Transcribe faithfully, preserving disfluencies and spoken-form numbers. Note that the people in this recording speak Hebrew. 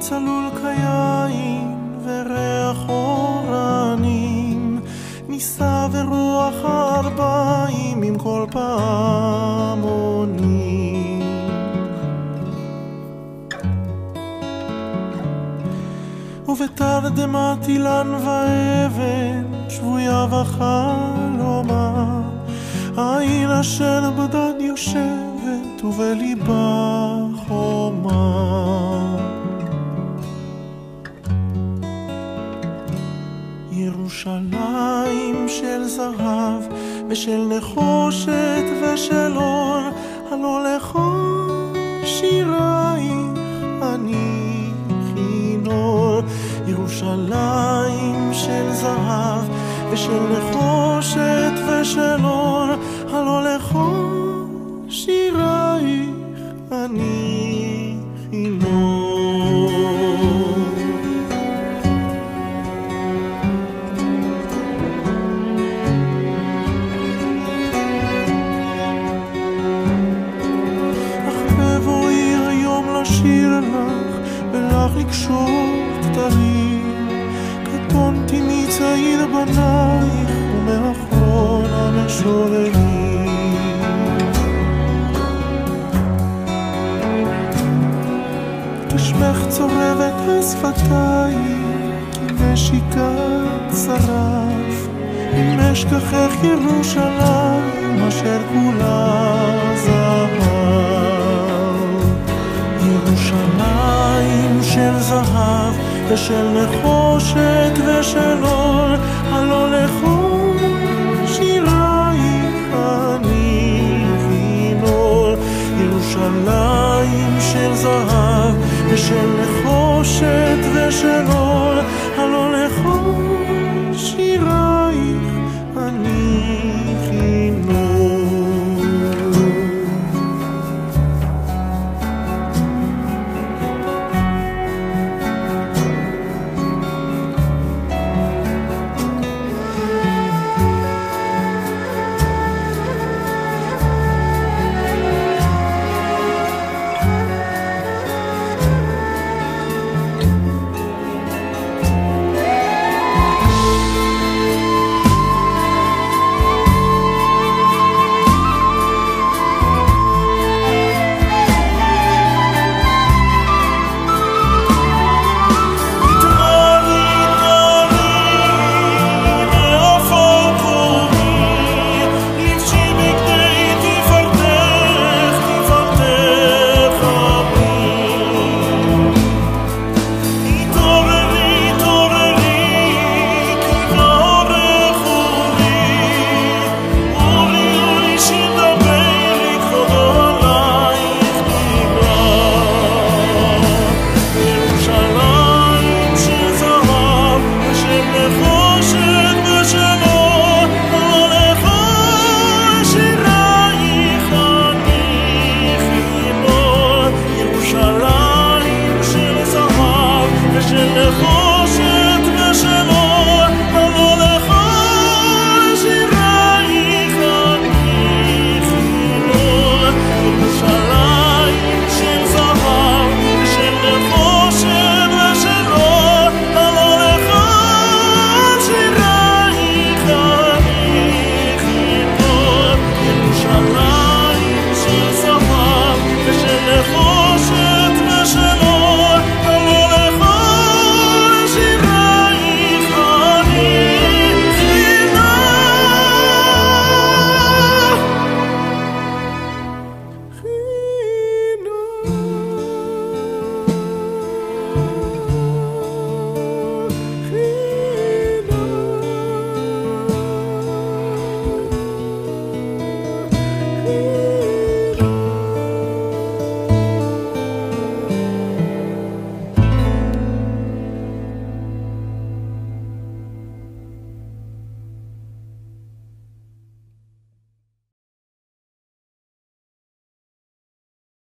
צלול כיין וריח אורנים, ניסה ורוח ארבעים עם כל פעמונים. ובתרדמת אילן ואבן שבויה וחלומה, העיר אשר בדד יושבת ובליבה חומה. ירושלים של זהב ושל נחושת ושל אור, הלא לכל שירייך אני כינור. ירושלים של זהב ושל נחושת ושל אור, הלא לכל שירייך אני כינור. לשיר לך ולך לקשות תרים, קטונתי מצעיד בנייך ומאחרון המשוררים. כשמך צורבת השפתיים כנשיקת שרף, אם אשכחך ירושלים אשר כולה זהב. ירושלים של זהב ושל נחושת ושל אור, הלא לכל שירייך אני כינור. ירושלים של זהב ושל נחושת ושל אור,